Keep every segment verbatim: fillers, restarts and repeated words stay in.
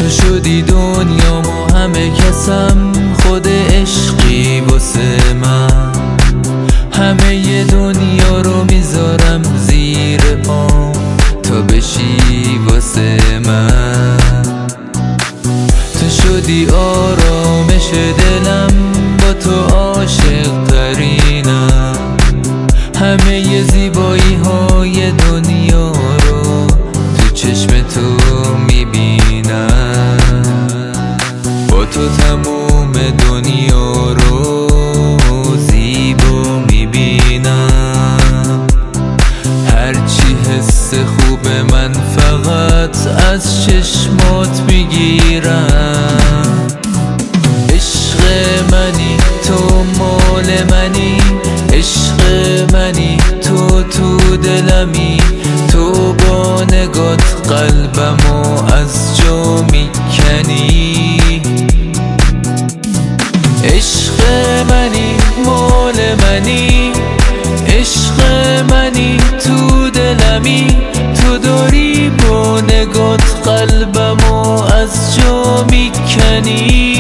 شدی دنیامو همه کسم، خود عشقی واسه من. همه ی دنیا رو میذارم زیر پام تا بشی واسه من. تو شدی آرامش دلم، با تو عاشق ترینم. همه ی زیبایی های دنیا رو تو چشم تو میبینم. با تو تموم دنیا رو زیبا میبینم. هرچی حس خوب من فقط از چشمات میگیرم. عشق منی تو، مال منی، عشق منی تو، تو دلمی. تو با نگات قلبمو از جا میکنی. عشق منی، مال منی، عشق منی تو دلمی. تو داری با نگات قلبمو از جا میکنی.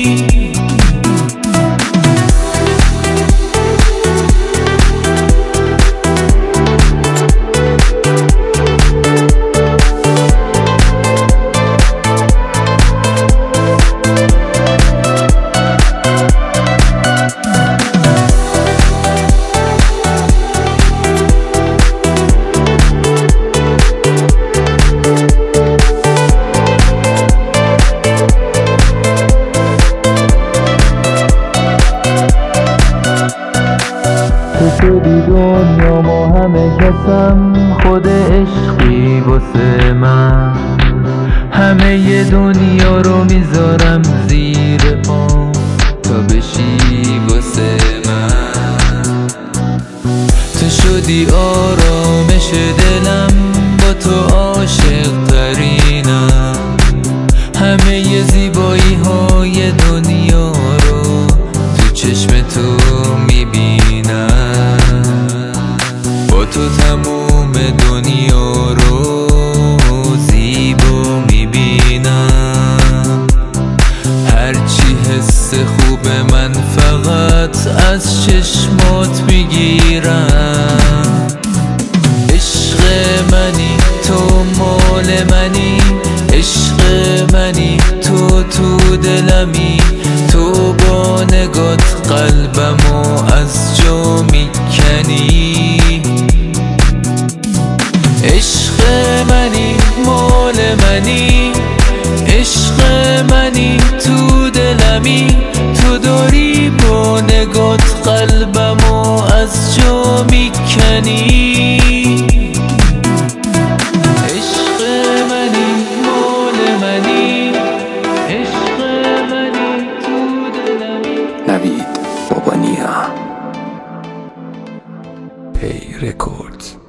تو شدی دنیامو همه کسم، خود عشقی واسه من. همه ی دنیا رو میذارم زیر پام تا بشی واسه من. تو شدی آرامش دلم، با تو عاشق ترینم. همه ی زیبایی های دنیا رو تو چشم تو میبینم. با تو تموم دنیا رو زیبا میبینم. هرچی حس خوب من فقط از چشمات میگیرم. عشق منی تو، مال منی، عشق منی تو، تو دلمی. تو با نگات قلبمو از جا میکنی. عشق منی، مال منی، عشق منی تو دلمی. تو داری با نگات قلبمو از جا میکنی. عشق منی، مال منی، عشق منی تو دلمی. نوید بابانیا، پی رکوردز.